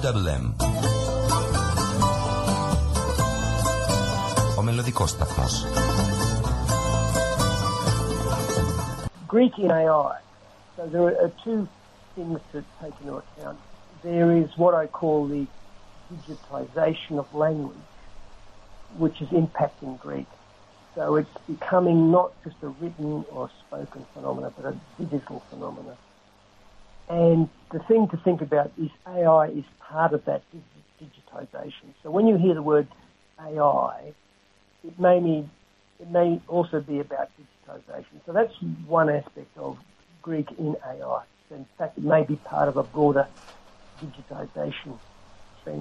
UWM. Ο μελλοντικός σταθμός. Greek in AI. So there are two things to take into account. There is what I call the digitization of language, which is impacting Greek. So it's becoming not just a written or spoken phenomena, but a digital phenomena. And the thing to think about is AI is part of that digitization. So when you hear the word AI, it may also be about digitization. So that's one aspect of Greek in AI. In fact, it may be part of a broader digitization trend.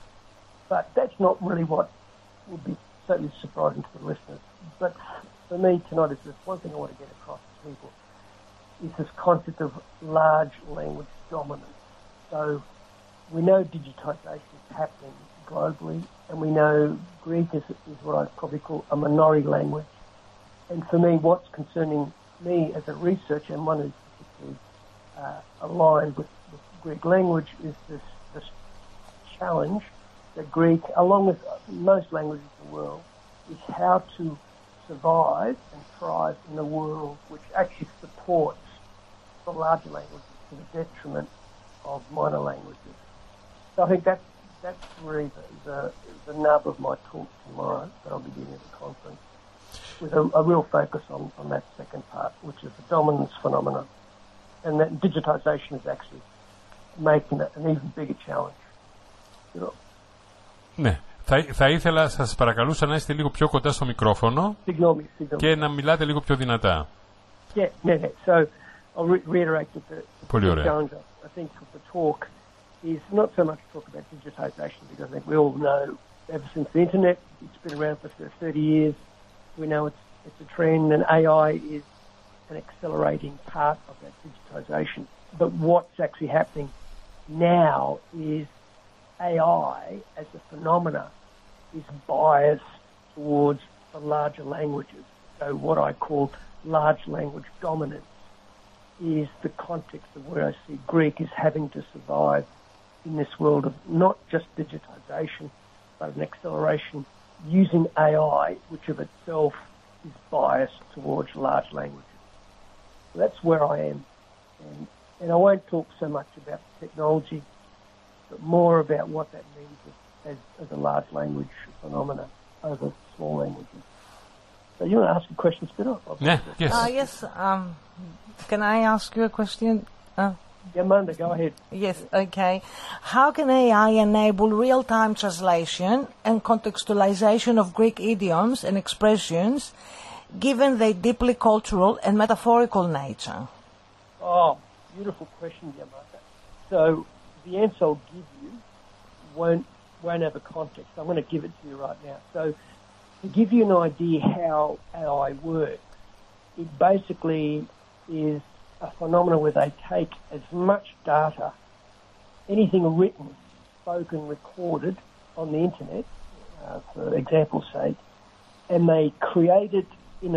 But that's not really what would be certainly surprising to the listeners. But for me tonight, is this one thing I want to get across to people, is this concept of large language dominance. So we know digitization is happening globally, and we know Greek is what I'd probably call a minority language. And for me, what's concerning me as a researcher, and one who's particularly aligned with Greek language, is this challenge that Greek, along with most languages in the world, is how to survive and thrive in a world which actually supports the larger languages to the detriment of minor languages. So I think that's really the nub of my talk tomorrow that I'll be giving at the conference, with a real focus on that second part, which is the dominance phenomena. And that digitization is actually making it an even bigger challenge. You know? Ναι. Θα ήθελα, σας παρακαλούσα να είστε λίγο πιο κοντά στο μικρόφωνο και να μιλάτε λίγο πιο δυνατά. Yeah. So I'll reiterate that the challenge, I think, of the talk is not so much talk about digitization, because I think we all know ever since the internet, it's been around for 30 years, we know it's a trend, and AI is an accelerating part of that digitization. But what's actually happening now is AI as a phenomena is biased towards the larger languages. So what I call large language dominance is the context of where I see Greek is having to survive in this world of not just digitization, but an acceleration using AI, which of itself is biased towards large languages. So that's where I am. And I won't talk so much about technology, but more about what that means as a large language phenomena over small languages. So you want to ask a question, Spinner? Yeah, yes. Yes. Can I ask you a question? Yeah, Manda, go ahead. Yes, okay. How can AI enable real-time translation and contextualization of Greek idioms and expressions, given their deeply cultural and metaphorical nature? Oh, beautiful question, Yamada. So the answer I'll give you won't have a context. I'm going to give it to you right now. So to give you an idea how AI works, it basically is a phenomenon where they take as much data, anything written, spoken, recorded on the internet, for example's sake, and they create it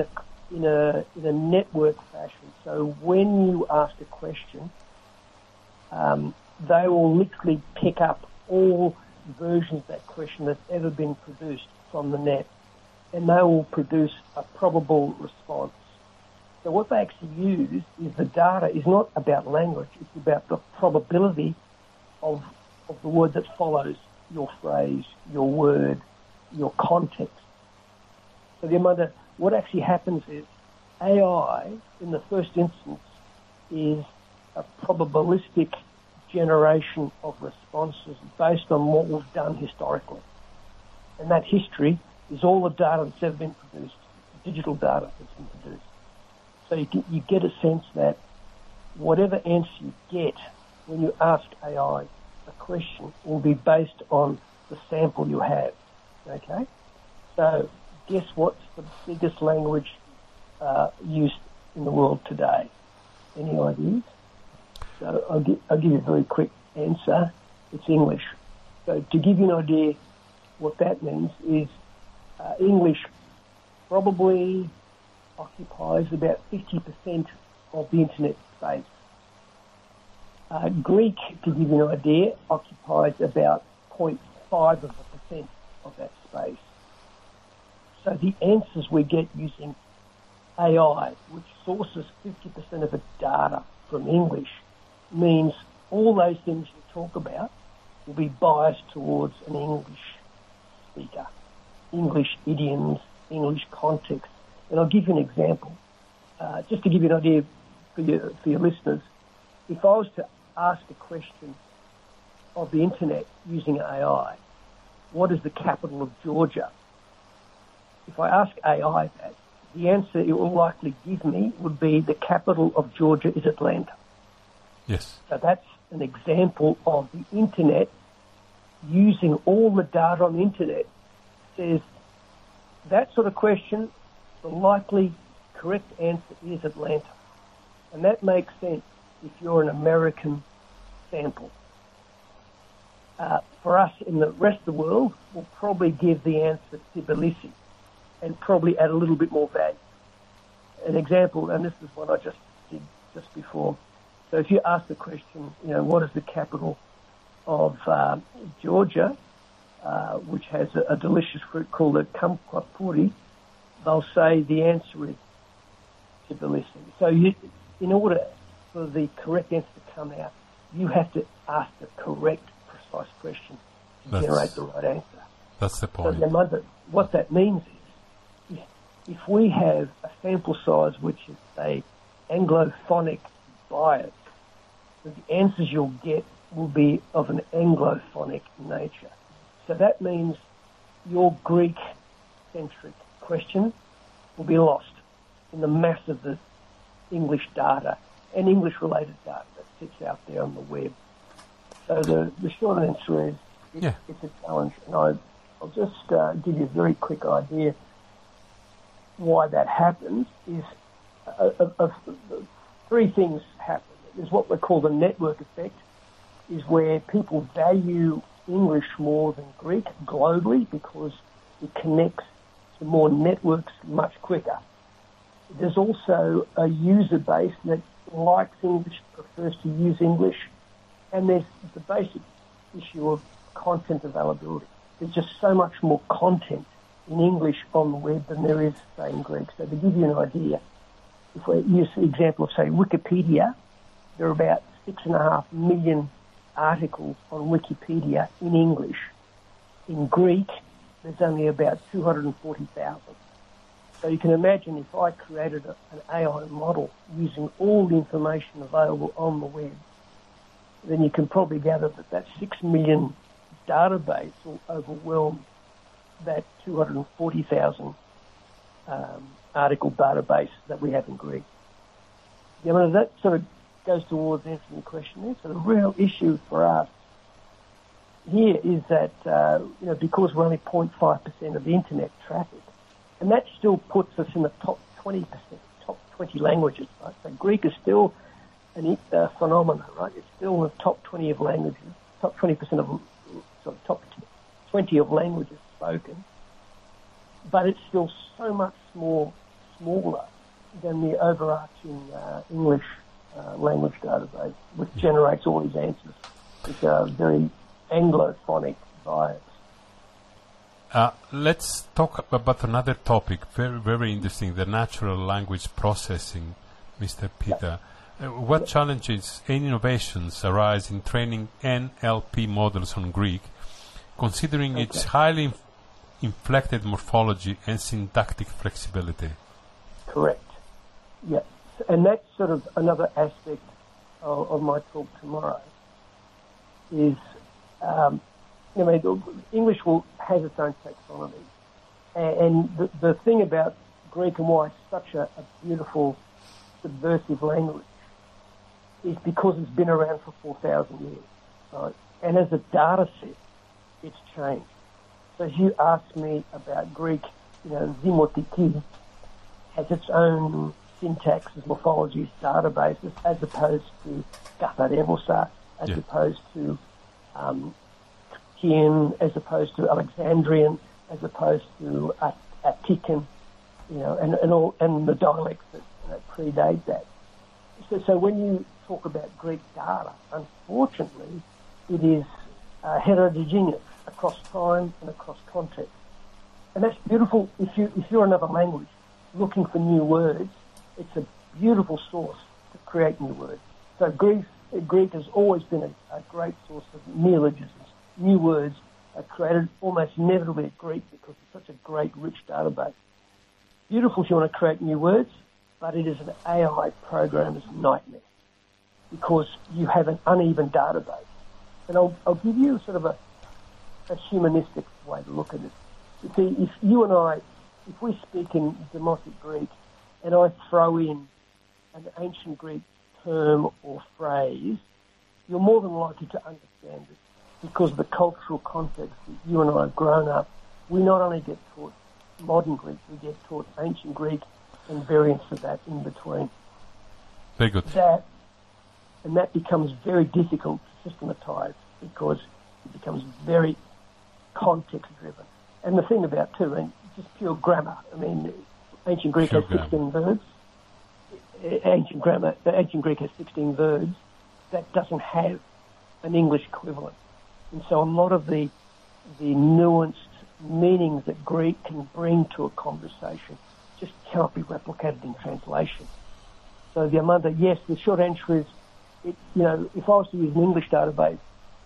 in a network fashion. So when you ask a question, they will literally pick up all versions of that question that's ever been produced from the net, and they will produce a probable response. So what they actually use is the data is not about language, it's about the probability of the word that follows your phrase, your word, your context. So what actually happens is AI, in the first instance, is a probabilistic generation of responses based on what was done historically. And that history is all the data that's ever been produced, digital data that's been produced. So you get a sense that whatever answer you get when you ask AI a question will be based on the sample you have. Okay? So guess what's the biggest language used in the world today? Any ideas? So I'll give you a very quick answer. It's English. So to give you an idea what that means is English probably occupies about 50% of the internet space. Greek, to give you an idea, occupies about 0.5% of that space. So the answers we get using AI, which sources 50% of its data from English, means all those things you talk about will be biased towards an English speaker, English idioms, English context. And I'll give you an example, just to give you an idea for your listeners. If I was to ask a question of the internet using AI, what is the capital of Georgia? If I ask AI that, the answer it will likely give me would be the capital of Georgia is Atlanta. Yes. So that's an example of the internet using all the data on the internet says that sort of question, the likely correct answer is Atlanta. And that makes sense if you're an American sample. For us in the rest of the world, we'll probably give the answer Tbilisi and probably add a little bit more value. An example, and this is what I just did just before. So if you ask the question, what is the capital of Georgia, which has a delicious fruit called a kumquat puri, they'll say the answer is Tbilisi. So in order for the correct answer to come out, you have to ask the correct, precise question to generate the right answer. That's the point. So what that means is, if we have a sample size which is, say, Anglophonic bias, the answers you'll get will be of an Anglophonic nature. So that means your Greek-centric question will be lost in the mass of the English data and English-related data that sits out there on the web. So the short answer is it's a challenge. And I'll just give you a very quick idea why that happens. Is three things happen. There's what we call the network effect, is where people value English more than Greek globally because it connects to more networks much quicker. There's also a user base that likes English, prefers to use English, and there's the basic issue of content availability. There's just so much more content in English on the web than there is, say, in Greek. So to give you an idea, if we use the example of, say, Wikipedia, there are about 6.5 million articles on Wikipedia in English. In Greek, there's only about 240,000. So you can imagine if I created an AI model using all the information available on the web, then you can probably gather that 6 million database will overwhelm that 240,000 article database that we have in Greek. That sort of goes towards answering the question there. So the real issue for us here is that, because we're only 0.5% of the internet traffic, and that still puts us in the top 20%, top 20 languages, right? So Greek is still a phenomenon, right? It's still the top 20 of languages, top 20% of, top 20 of languages spoken, but it's still so much smaller than the overarching English language database, which generates all these answers, which are very Anglophonic bias. Let's talk about another topic, very, very interesting, the natural language processing, Mr. Peter. What challenges and innovations arise in training NLP models on Greek, considering its highly inflected morphology and syntactic flexibility? Correct. Yes. And that's sort of another aspect of my talk tomorrow, is English has its own taxonomy. And the thing about Greek and why it's such a beautiful, subversive language is because it's been around for 4,000 years. Right? And as a data set, it's changed. So if you ask me about Greek, Zimotiki has its own syntaxes, morphologies, databases, as opposed to Katharevosa, as opposed to Kien, as opposed to Alexandrian, as opposed to Attican, and the dialects that predate that. So when you talk about Greek data. Unfortunately, it is heterogeneous across time and across context. And that's beautiful. If you're another language looking for new words, it's a beautiful source to create new words. So Greek has always been a great source of neologisms. New words are created almost inevitably at Greek because it's such a great, rich database. Beautiful if you want to create new words, but it is an AI programmer's nightmare because you have an uneven database. And I'll give you sort of a humanistic way to look at it. You see, if you and I, if we speak in Demotic Greek and I throw in an ancient Greek term or phrase, you're more than likely to understand it because of the cultural context that you and I have grown up. We not only get taught modern Greek, we get taught ancient Greek and variants of that in between. Very good. And that becomes very difficult to systematise because it becomes very context-driven. And the thing about, too, and just pure grammar, I mean, ancient Greek has 16 verbs. Ancient Greek has 16 verbs. That doesn't have an English equivalent. And so a lot of the nuanced meanings that Greek can bring to a conversation just cannot be replicated in translation. So Diamanda, yes, the short answer is, if I was to use an English database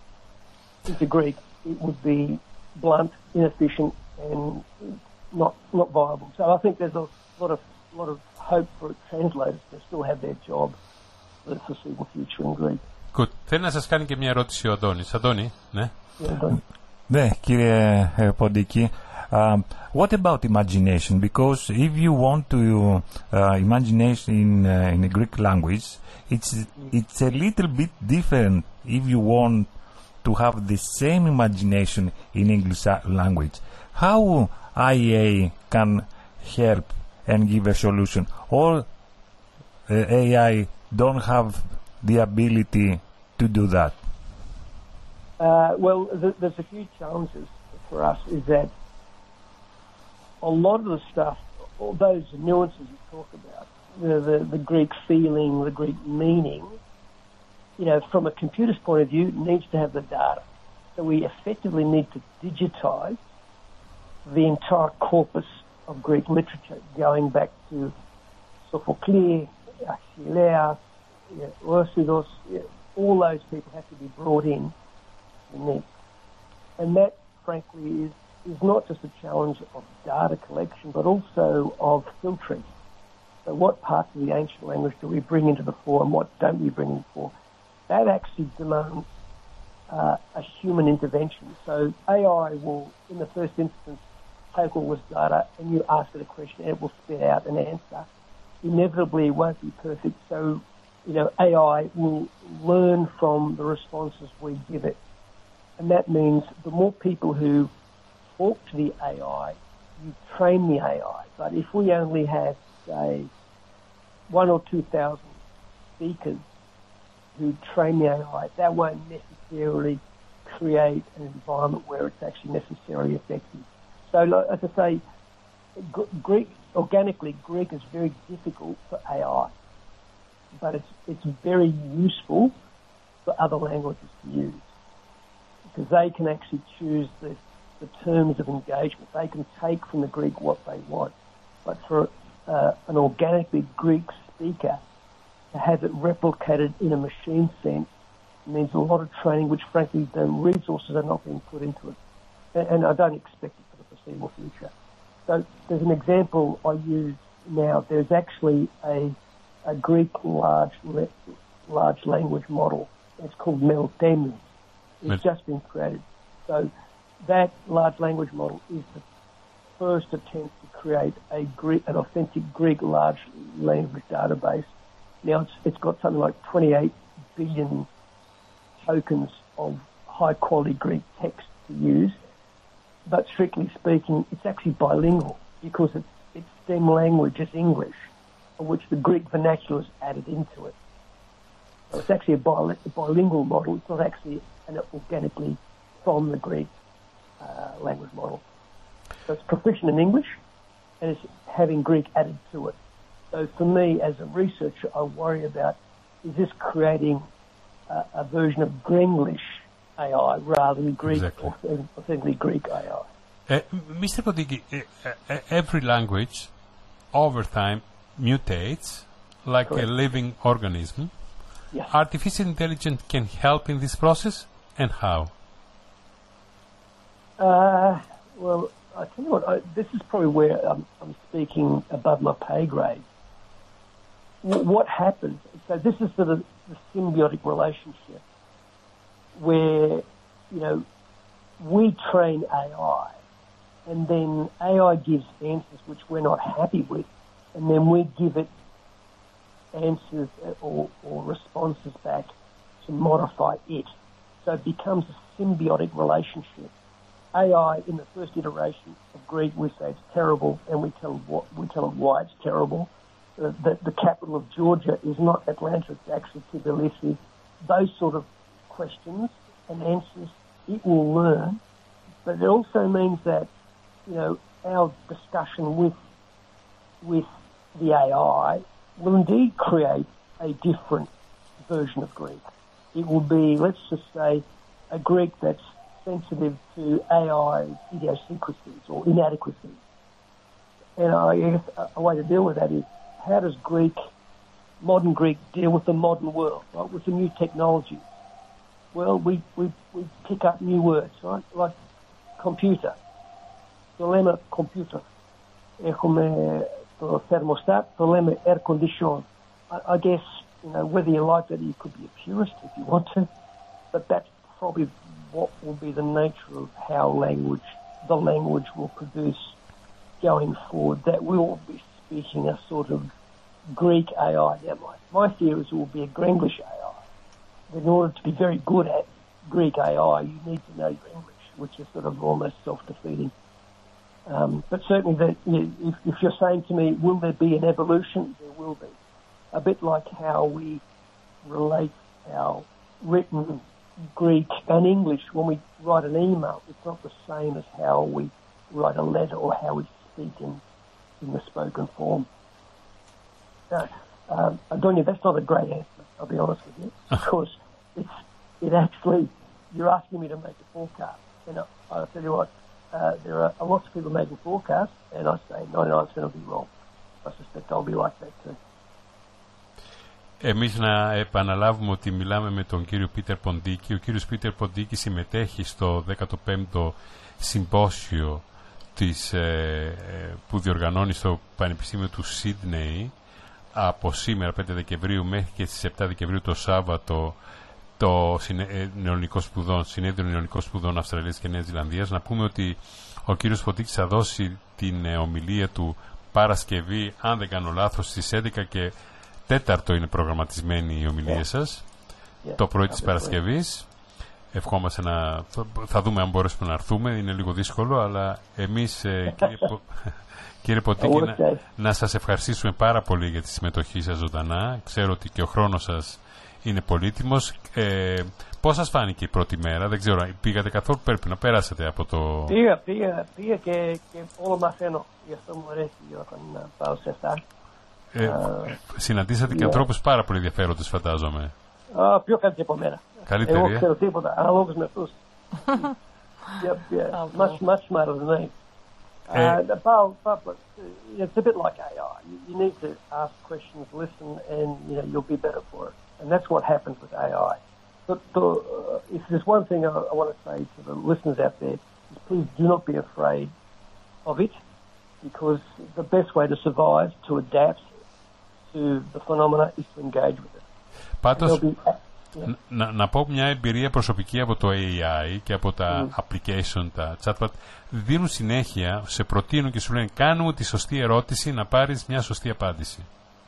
into Greek, it would be blunt, inefficient, and not viable. So I think there's a lot of hope for translators to still have their job for the foreseeable future in Greek. Good. Θέλει να σας κάνει και μια ερώτηση ο Αντώνης. Αντώνη, ναι. Ναι, κύριε Pondiki. What about imagination? Because if you want to imagination in a Greek language, it's a little bit different if you want to have the same imagination in English language. How IA can help and give a solution? Or AI don't have the ability to do that? Well, there's a few challenges for us, is that a lot of the stuff, all those nuances you talk about, the Greek feeling, the Greek meaning, from a computer's point of view, needs to have the data. So we effectively need to digitize the entire corpus of Greek literature, going back to Sophocles, Achilleus, Orsidos, all those people have to be brought in. And that, frankly, is not just a challenge of data collection, but also of filtering. So what parts of the ancient language do we bring into the fore and what don't we bring into the fore? That actually demands a human intervention. So AI will, in the first instance, take all this data and you ask it a question and it will spit out an answer. Inevitably, it won't be perfect. So, AI will learn from the responses we give it. And that means the more people who talk to the AI, you train the AI. But if we only have, say, 1,000 or 2,000 speakers who train the AI, that won't necessarily create an environment where it's actually necessarily effective. So, as I say, Greek is very difficult for AI, but it's very useful for other languages to use because they can actually choose the terms of engagement. They can take from the Greek what they want. But for an organically Greek speaker to have it replicated in a machine sense means a lot of training, which frankly the resources are not being put into it. And I don't expect it for the foreseeable future. So there's an example I use now. There's actually a Greek large language model. It's called Meltemi. It's just been created. So that large language model is the first attempt to create an authentic Greek large language database. Now it's got something like 28 billion tokens of high quality Greek text to use. But strictly speaking, it's actually bilingual because its stem language is English, of which the Greek vernacular is added into it. So it's actually a bilingual model. It's not actually an organically from the Greek language model. So it's proficient in English and it's having Greek added to it. So for me, as a researcher, I worry about, is this creating a version of Grenglish AI rather than Greek, Exactly. authentically Greek AI. Mr. Podiki, every language over time mutates like Correct. a living organism. Yes. Artificial intelligence can help in this process, and how? Well, I tell you what, this is probably where I'm speaking above my pay grade. What happens? So this is sort of the symbiotic relationship where, we train AI, and then AI gives answers which we're not happy with, and then we give it answers or responses back to modify it. So it becomes a symbiotic relationship. AI, in the first iteration of Greek, we say it's terrible, and we tell them why it's terrible. The capital of Georgia is not Atlanta, it's actually Tbilisi. Those sort of questions and answers it will learn, but it also means that, our discussion with the AI will indeed create a different version of Greek. It will be, let's just say, a Greek that's sensitive to AI's idiosyncrasies or inadequacies. And I guess a way to deal with that is, how does modern Greek deal with the modern world, right, with the new technology? Well, we pick up new words, right, like computer. Το λέμε computer. Έχουμε το thermostat, το λέμε air condition. I guess, whether you like it, you could be a purist if you want to, but that's probably what will be the nature of how the language will produce going forward, that we will be speaking a sort of Greek AI. Now, my theory is it will be a Grenglish AI. In order to be very good at Greek AI, you need to know your English, which is sort of almost self-defeating. But certainly, if you're saying to me, will there be an evolution? There will be. A bit like how we relate our written Greek and English when we write an email. It's not the same as how we write a letter or how we speak in the spoken form. Adonia, that's not a great answer, I'll be honest with you, because it actually, you're asking me to make a forecast, and I'll tell you what, there are lots of people making forecasts, and I say 99% will be wrong. I suspect I'll be like that too. Εμείς να επαναλάβουμε ότι μιλάμε με τον κύριο Πίτερ Ποντίκη. Ο κύριος Πίτερ Ποντίκη συμμετέχει στο 15ο συμπόσιο που διοργανώνει στο Πανεπιστήμιο του Σίδνεϊ από σήμερα 5 Δεκεμβρίου μέχρι και στις 7 Δεκεμβρίου το Σάββατο το Συνέδριο Νεωνικών Σπουδών Αυστραλίας και Νέας Ζηλανδίας. Να πούμε ότι ο κύριος Ποντίκης θα δώσει την ομιλία του Παρασκευή, αν δεν κάνω λάθος, στις 11 και 4 είναι προγραμματισμένη η ομιλία σας, το πρωί της Παρασκευής. Ευχόμαστε θα δούμε αν μπορέσουμε να έρθουμε, είναι λίγο δύσκολο, αλλά εμείς κύριε Ποντίκη να σας ευχαριστήσουμε πάρα πολύ για τη συμμετοχή σας ζωντανά. Ξέρω ότι και ο χρόνος σας είναι πολύτιμος. Πώς σας φάνηκε η πρώτη μέρα? Δεν ξέρω, πήγατε καθόλου, πρέπει να πέρασετε από το... Πήγα και όλο μαθαίνω, γι' αυτό μου αρέσει όταν πάω σε αυτά. Συναντήσατε και ανθρώπους πάρα πολύ ενδιαφέροντες, φαντάζομαι. Πιο κάτι από μένα. Καλύτερη. Εγώ ξέρω τίποτα, αναλόγως με αυτούς. Much smarter than me. It's a bit like AI. You need to ask questions, listen, and you'll be better for it. And that's what happens with AI. But if there's one thing I want to say to the listeners out there, is please do not be afraid of it, because the best way to survive, to adapt to the phenomena, is to engage with it. Πάντως, να πω μια εμπειρία προσωπική από το AI και από τα application, τα chatbot, δίνουν συνέχεια, σε προτείνουν και σου λένε κάνουμε τη σωστή ερώτηση να πάρεις μια σωστή απάντηση.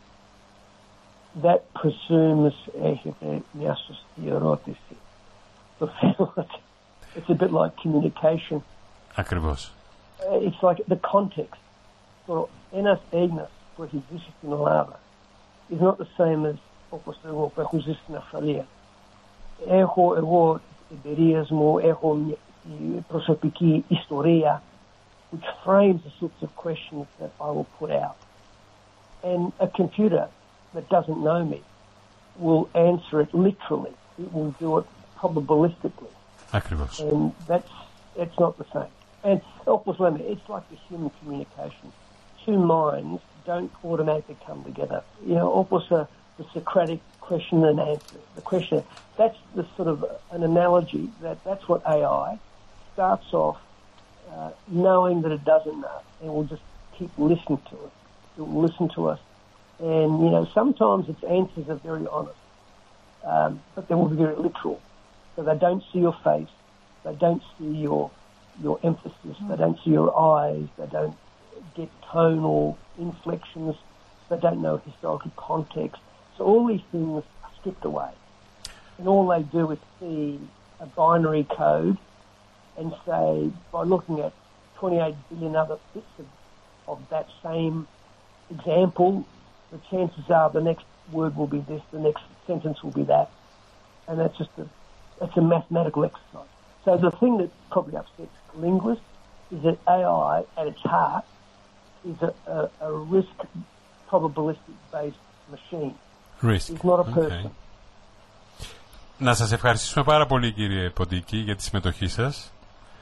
That presumes έχετε μια σωστή ερώτηση. It's a bit like communication. Ακριβώς. It's like the context. So, ένας Έλληνας που έχει ζήσει στην Ελλάδα is not the same as όπως εγώ που έχω ζήσει στην Αυστραλία. Έχω εγώ εμπειρίες μου, έχω μια προσωπική ιστορία which frames the sorts of questions that I will put out. And a computer that doesn't know me will answer it literally it will do it probabilistically. Ακριβώς. And it's not the same. And it's like the human communication. Two minds don't automatically come together. The Socratic question and answer. The question, that's the sort of an analogy that's what AI starts off knowing that it doesn't know, and will just keep listening to it. It will listen to us. And, sometimes its answers are very honest, but they will be very literal. So they don't see your face. They don't see your emphasis. They don't see your eyes. They don't get tonal inflections. They don't know historical context. So all these things are stripped away. And all they do is see a binary code and say, by looking at 28 billion other bits of that same example, the chances are the next word will be this, the next sentence will be that. And that's a mathematical exercise. So the thing that probably upsets linguists is that AI, at its heart, is a risk probabilistic-based machine. Risk. It's not a person. Να σας ευχαριστήσουμε πάρα πολύ, κύριε Ποντίκη, για τη συμμετοχή σας.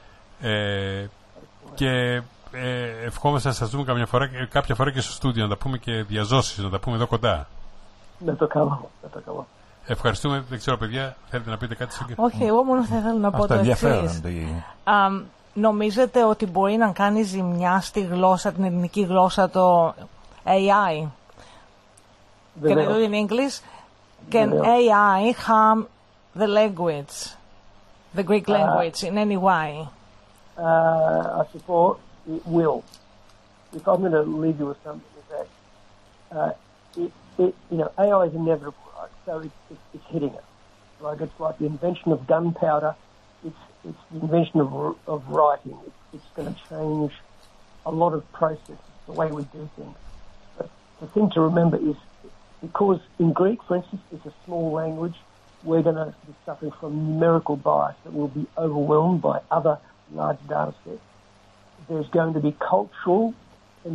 Και ευχόμαστε να σας δούμε κάποια φορά και στο στούντιο, να τα πούμε και διαζώσεις, να τα πούμε εδώ κοντά. Να το κάνω. Ευχαριστούμε. Δεν ξέρω, παιδιά, θέλετε να πείτε κάτι? Όχι, εγώ μόνο θα ήθελα να πω το εξής. Νομίζετε ότι μπορεί να κάνει ζημιά στη γλώσσα, την ελληνική γλώσσα, το AI? Can I do it in English? Can AI harm the language, the Greek language, in any way? I suppose it will. If I'm going to leave you with something, is that AI is inevitable, right? So it's hitting us. Like it's like the invention of gunpowder. It's the invention of writing. It's going to change a lot of processes, the way we do things. But the thing to remember is, because in Greek, for instance, it's a small language, we're going to be suffering from numerical bias that will be overwhelmed by other large data sets. There's going to be cultural and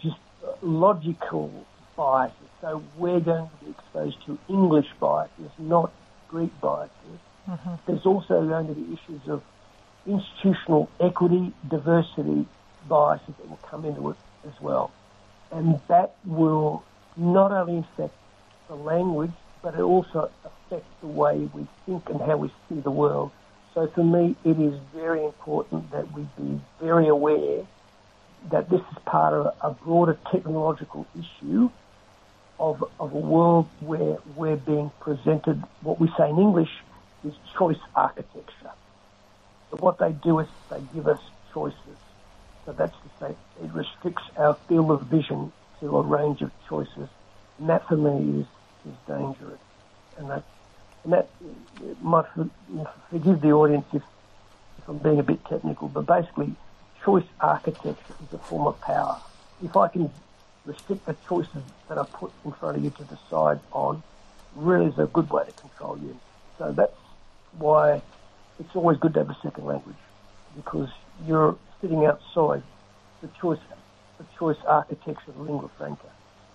logical biases. So we're going to be exposed to English biases, not Greek biases. Mm-hmm. There's also going to be issues of institutional equity, diversity biases that will come into it as well. And that will not only affect the language, but it also affects the way we think and how we see the world. So for me, it is very important that we be very aware that this is part of a broader technological issue of a world where we're being presented, what we say in English is choice architecture. So what they do is they give us choices. So that's to say, it restricts our field of vision to a range of choices. And that for me is dangerous. And that might forgive the audience if I'm being a bit technical, but basically choice architecture is a form of power. If I can restrict the choices that I put in front of you to decide on, really is a good way to control you. So that's why it's always good to have a second language, because you're sitting outside the choice architecture of lingua franca.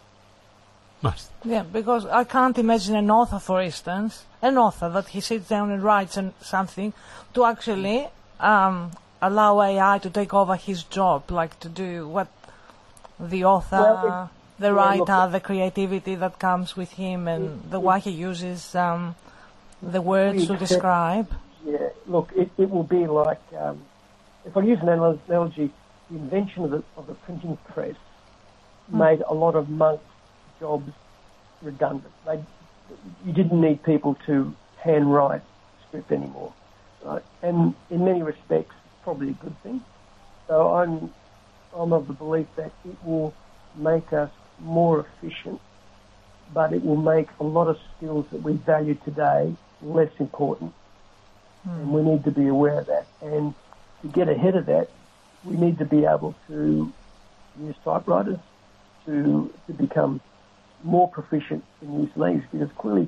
Nice. Yeah, because I can't imagine an author, for instance, that he sits down and writes something to actually allow AI to take over his job, like to do what the author, the writer, the creativity that comes with him, and the way he uses the words to describe. Yeah, look, it will be like, if I use an analogy, the invention of the printing press made a lot of monks' jobs redundant. You didn't need people to handwrite script anymore, right? And in many respects, it's probably a good thing. So I'm of the belief that it will make us more efficient, but it will make a lot of skills that we value today less important. And we need to be aware of that. And to get ahead of that, we need to be able to use typewriters to become more proficient in these languages, because clearly,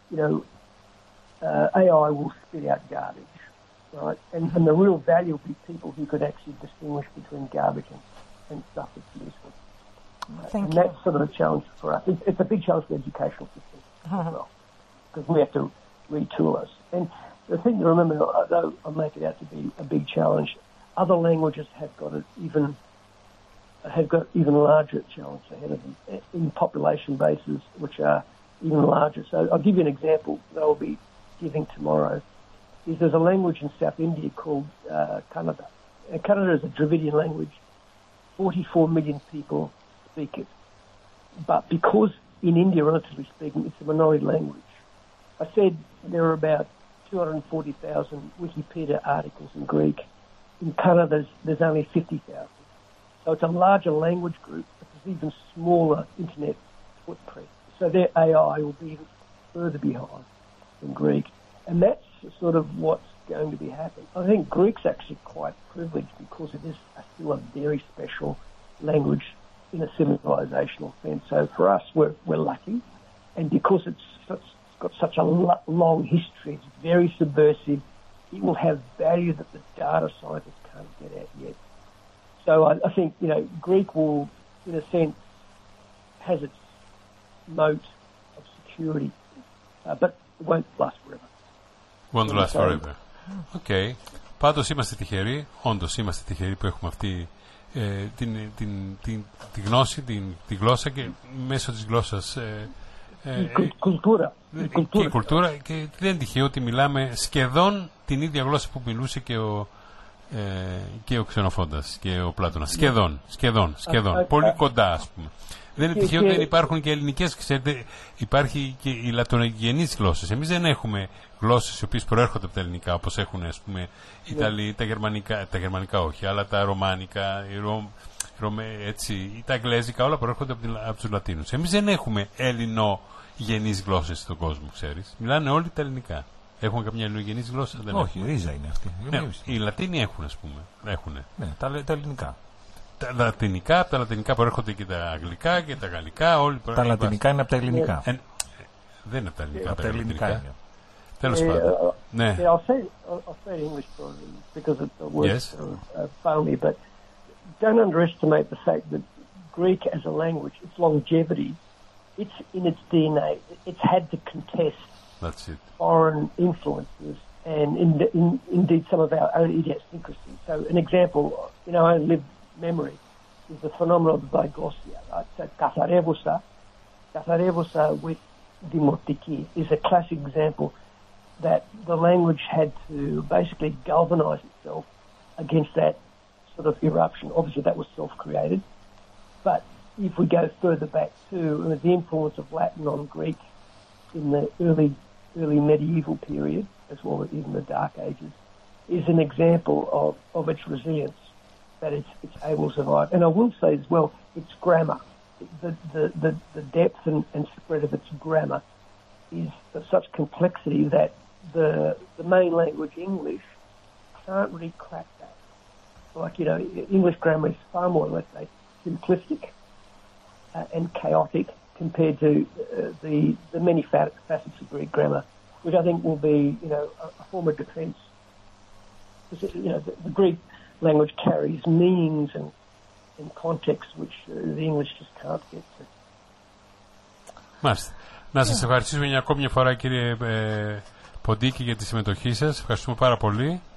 AI will spit out garbage, right? And the real value will be people who could actually distinguish between garbage and stuff that's useful. Thank and you. That's sort of a challenge for us. It's a big challenge for the educational system as well, because we retool us. And the thing to remember, although I make it out to be a big challenge, other languages have got even larger challenge ahead of them in population bases, which are even larger. So I'll give you an example that I'll be giving tomorrow. There's a language in South India called Kannada. And Kannada is a Dravidian language. 44 million people speak it. But because in India, relatively speaking, it's a minority language, I said there are about 240,000 Wikipedia articles in Greek. In Kannada, there's only 50,000. So it's a larger language group, but there's even smaller internet footprint. So their AI will be even further behind than Greek. And that's sort of what's going to be happening. I think Greek's actually quite privileged because it is still a very special language in a civilizational sense. So for us, we're lucky. And because it's got such a long history, it's very subversive, it will have value that the data scientists can't get at yet. So I think, Greek will, in a sense, has its moat of security, but it won't last forever. Won't last forever. Okay. Πάντως είμαστε τυχεροί, όντως είμαστε τυχεροί που έχουμε αυτή τη γνώση, τη γλώσσα και μέσω της γλώσσας και η κουλτούρα, και δεν είναι τυχαίο ότι μιλάμε σχεδόν την ίδια γλώσσα που μιλούσε και ο Ξενοφόντας και ο Πλάτωνας. Σχεδόν. Πολύ κοντά, ας πούμε. Δεν είναι τυχαίο ότι δεν υπάρχουν και ελληνικές, ξέρετε, υπάρχει και οι λατινογενείς γλώσσες. Εμείς δεν έχουμε γλώσσες οι οποίες προέρχονται από τα ελληνικά, όπως έχουν, ας πούμε, οι Ιταλοί, τα γερμανικά όχι, αλλά τα ρωμάνικα, τα αγγλέζικα, όλα προέρχονται από τους Λατίνους. Εμείς δεν έχουμε ελληνογενείς γλώσσες στον κόσμο, ξέρεις. Μιλάνε όλοι τα ελληνικά. Έχουμε καμιά ελληνογενής γλώσσα? Δεν όχι, έχουμε. ρίζα είναι αυτή. Ναι, οι Λατίνοι έχουν, ας πούμε. Ναι, τα ελληνικά. Από τα λατινικά προέρχονται και τα αγγλικά και τα γαλλικά. Τα λατινικά είναι από τα ελληνικά. Δεν είναι από τα ελληνικά. Από τα ελληνικά είναι. Τέλος πάντων. Ναι. I'll say English because it works for me, but don't underestimate the fact that Greek as a language, its longevity, it's in its DNA. It's had to contest foreign influences and indeed some of our own idiosyncrasies. So an example, our lived memory is the phenomenon of Vygossia, right? So Katharevosa with Dimotiki is a classic example that the language had to basically galvanize itself against that sort of eruption. Obviously that was self-created, but if we go further back to the influence of Latin on Greek in the early medieval period, as well as even the Dark Ages, is an example of its resilience, that it's able to survive. And I will say as well, its grammar, the depth and spread of its grammar is of such complexity that the main language, English, can't really crack that. Like, English grammar is far more, let's say, simplistic and chaotic compared to the many facets of Greek grammar, which I think will be, a form of defence. Because, the Greek language carries meanings and context which the English just can't get to. Μάλιστα. Να σας ευχαριστήσουμε μια ακόμη μια φορά, κύριε Ποντίκη, για τη συμμετοχή σας. Ευχαριστούμε πάρα πολύ.